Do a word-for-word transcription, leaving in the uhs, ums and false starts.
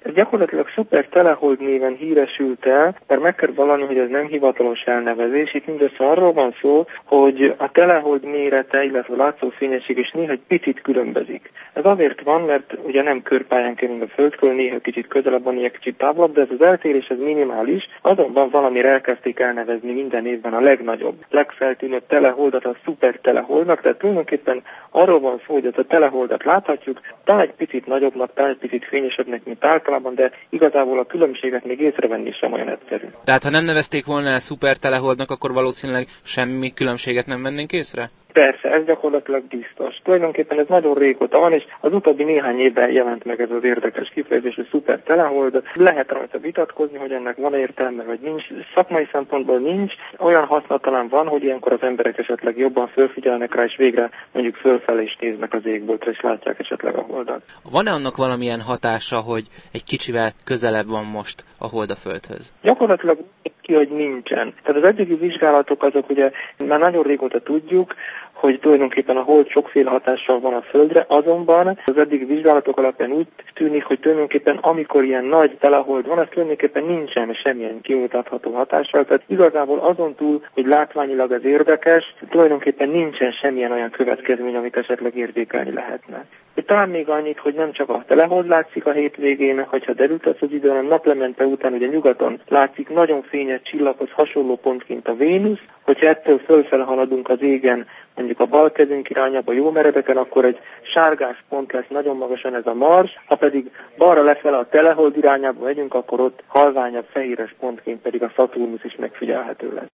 Ez gyakorlatilag szuper telehold néven híresült el, mert meg kell vallani, hogy ez nem hivatalos elnevezés. Itt mindössze arról van szó, hogy a telehold mérete, illetve a látszófényesség is néha egy picit különbözik. Ez azért van, mert ugye nem körpályán kerül a Földkörül, néha kicsit közelebb van, néha kicsit távolabb, de ez az eltérés ez minimális, azonban valamire elkezdték elnevezni minden évben a legnagyobb, legfeltűnőbb teleholdat a szuper teleholdnak, tehát tulajdonképpen arról van szó, hogy ezt a teleholdat láthatjuk, talán egy picit nagyobbnak, talán egy picit fényesebbnek, mint általában, de igazából a különbséget még észrevenni sem olyan egyszerű. Tehát ha nem nevezték volna el szuper teleholdnak, akkor valószínűleg semmi különbséget nem vennénk észre? Persze, ez gyakorlatilag biztos. Tulajdonképpen ez nagyon régóta van, és az utóbbi néhány évben jelent meg ez az érdekes kifejezés, hogy szuper telehold. Lehet rajta vitatkozni, hogy ennek van értelme, vagy nincs. Szakmai szempontból nincs. Olyan haszna talán van, hogy ilyenkor az emberek esetleg jobban fölfigyelnek rá, és végre mondjuk fölfelé is néznek az égboltra, és látják esetleg a holdat. Van-e annak valamilyen hatása, hogy egy kicsivel közelebb van most a hold a Földhöz? Gyakorlatilag ki, hogy nincsen. Tehát az eddigi vizsgálatok azok ugye már nagyon régóta tudjuk, hogy tulajdonképpen a hold sokféle hatással van a Földre, azonban az eddigi vizsgálatok alapján úgy tűnik, hogy tulajdonképpen amikor ilyen nagy telehold van, az tulajdonképpen nincsen semmilyen kimutatható hatással, tehát igazából azon túl, hogy látványilag ez érdekes, tulajdonképpen nincsen semmilyen olyan következmény, amit esetleg érzékelni lehetne. Talán még annyit, hogy nem csak a telehold látszik a hétvégén, hogyha derült az idő, hanem naplemente után ugye nyugaton látszik nagyon fényes csillaghoz hasonló pontként a Vénusz, hogyha ettől fölfele haladunk az égen, mondjuk a bal kezünk irányába jó meredeken, akkor egy sárgás pont lesz nagyon magasan ez a Mars, ha pedig balra lefele a telehold irányába megyünk, akkor ott halványabb fehéres pontként pedig a Szaturnusz is megfigyelhető lesz.